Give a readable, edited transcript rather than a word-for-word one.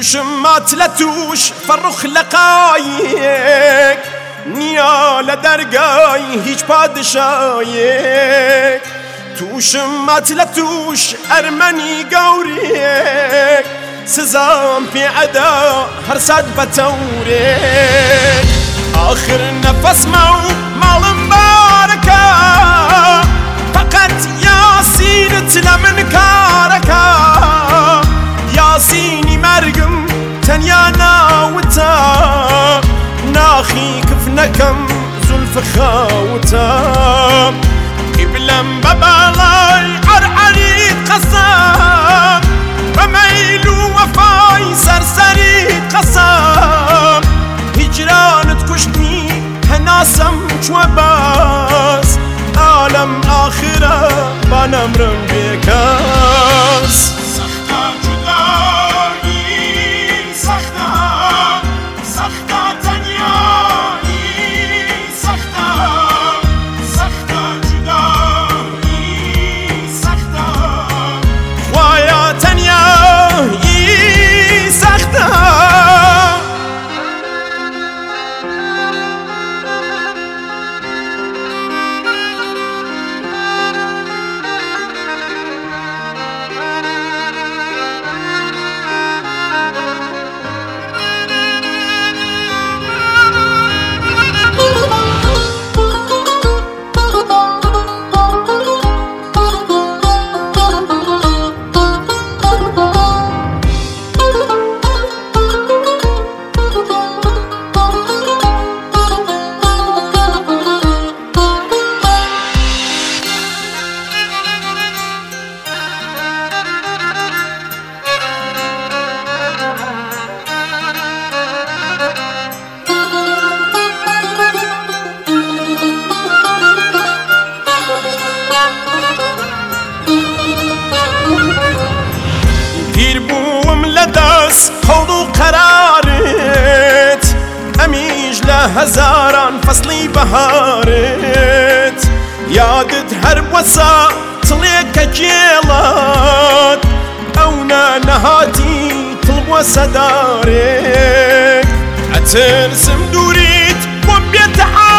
توشم ماتلتوش فرخ لقایک نیا لدرگای هیچ پادشایک توشم ماتلتوش ارمنی گوریک سزام في عدا هرساد بتورك آخر نفس مال مباركة فقط ياسين تلمن كاركا ياسيني مرقم تنيا ناوتا ناخي كفنكم زلف خاوتا قبلم ببالاي عرعريت قسام بميلو وفاي سرسري قسام هجران تكشتني هناسم شوباس عالم آخرة بنمرم بكاس سختا جدایی سختا تنیایی سختا جدایی سختا خوایا تنیایی سختا بوم لدست قول قرارت أميج لهزاران فصلي بهارت يادت هرب وسا طليك جيلات أونا نهاتي طلب وسدارك أترسم دوريت وبيت